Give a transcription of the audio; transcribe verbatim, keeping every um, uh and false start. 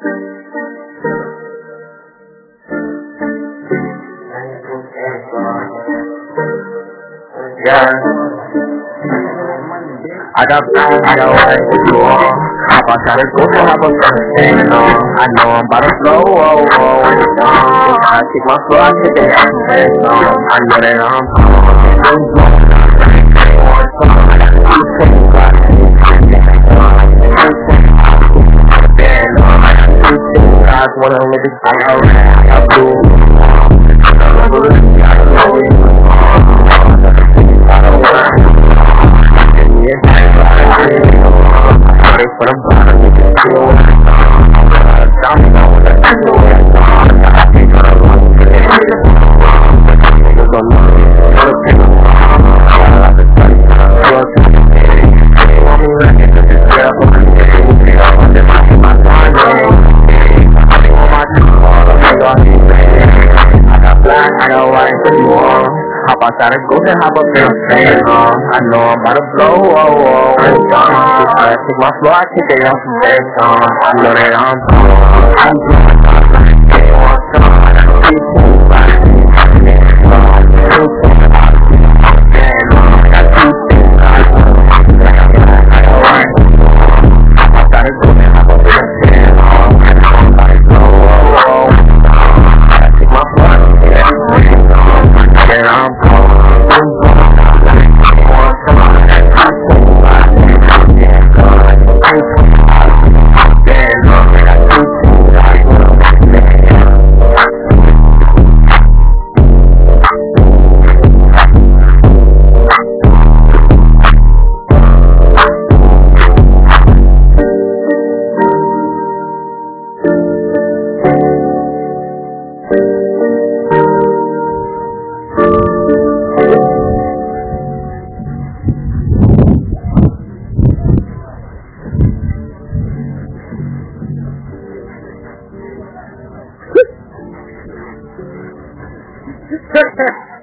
Yeah. I got back, I got what you want. Hop outside the school, hop up on the stage, no. I know I'm about to flow, whoa, whoa, when it's done. I take my flow, I take it out from bed, no. I know that I'm I wanna live this thing around. I do. For the bottom, you can feel it. I'm going to do it. I think I'm going to do it. You're going to do it. I like to tell you. You're going to do it. You want me to get this girl from the day. I want them to see my time. I think on my two balls. I think I'll be ready. I got black, I got white, what you want? Hop outside and go and hop up in the train, uh. I know I'm about to blow, whoa, whoa, when it's done. I take my flow, I take it out from bed, uh. I know that I'm done. I'm done. They want some, I got two things, I got two things, I got two things, I got black, I got white. Hop outside and go and hop up in the train, uh. I know I'm about to blow, whoa, whoa. I take my flow, I take it out from bed, uh. And I'm Ha ha!